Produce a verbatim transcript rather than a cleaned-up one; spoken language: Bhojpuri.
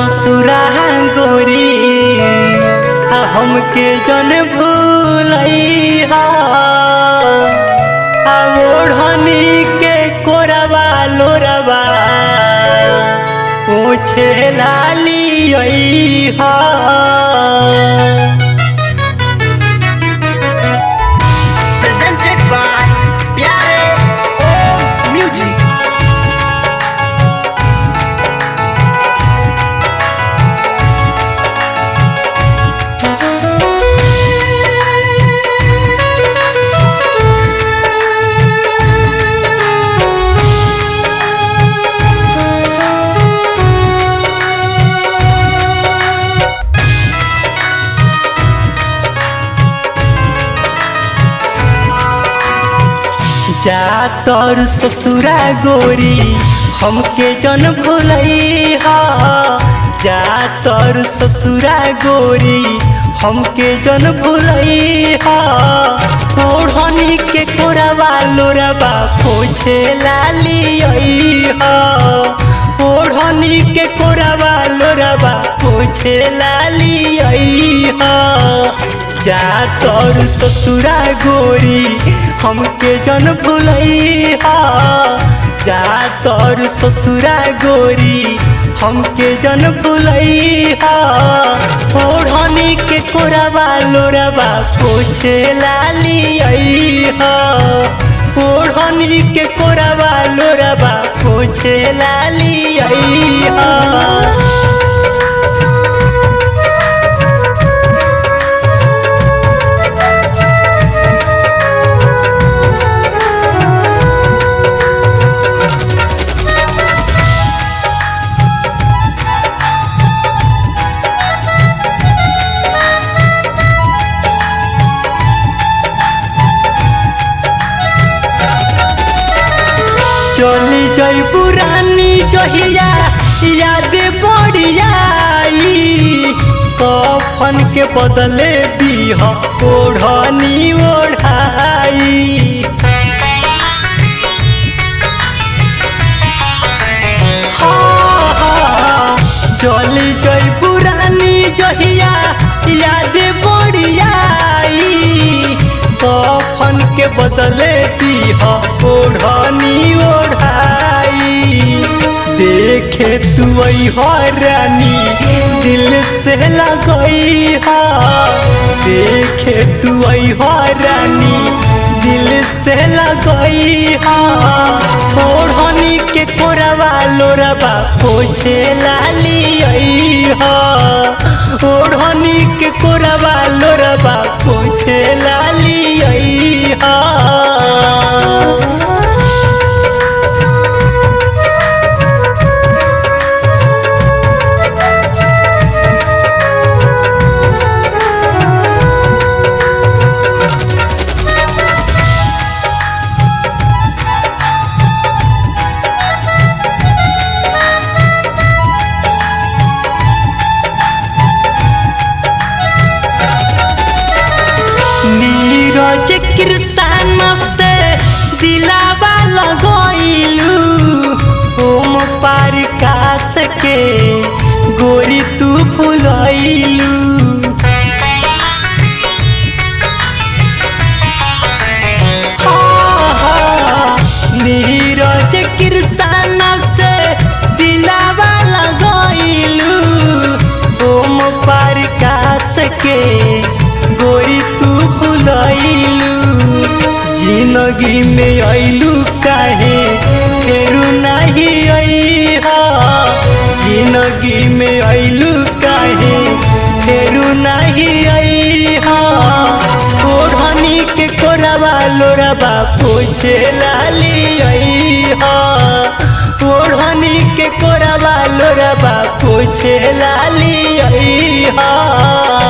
ससुरा गोरी हमके जन भूलैहा ओढ़नी के कोरबा लोरबा पूछे लाली हा। जा तोर ससुरा गोरी हमके जन भूलैहा जा तोर ससुरा गोरी हमके जन भूलैहा ओढ़नी के कोरबा लोरबा पूछे लाली हा ओढ़नी के कोरबा लोरबा पूछे लाली हा। जा तोर ससुरा गोरी हमके जन भूलैहा जा तोर ससुरा गोरी हमके जन भूलैहा ओढ़नी के कोरबा लोरबा पूछे लाली हा ओढ़नी के कोरबा लोरबा पूछे लाली हा। चली जई पुरानी जहिया याद बढ़ियाई कफन के बदले दीह ओढ़नी ओढ़ाई चली जई पुरानी जहिया याद बढ़ियाई कफन के बदले दीह ओढ़नी ओढ़ाई देखे तू रानी दिल से लगई हा देखे तू रानी दिल से लगई हा ओढ़नी के कोरबा लोरबा पूछे लाली हा ओढ़नी के कोरबा लोरबा पूछे लाली हा। नीरज कृष्ण से दिलावा लगइलू ओम प्रकाश के गोरी तू भूलैलू नीरज कृष्ण से दिलावा लगइलू ओम प्रकाश के गोरी तू भूलैलू जिंदगी में अइलू काहे फेरू नहीं अइहा जिंदगी में अइलू काहे फेरू नहीं अइहा ओढ़नी के कोरबा लोरबा पूछे लाली हा ओढ़नी के कोरबा लोरबा पूछे लाली हा।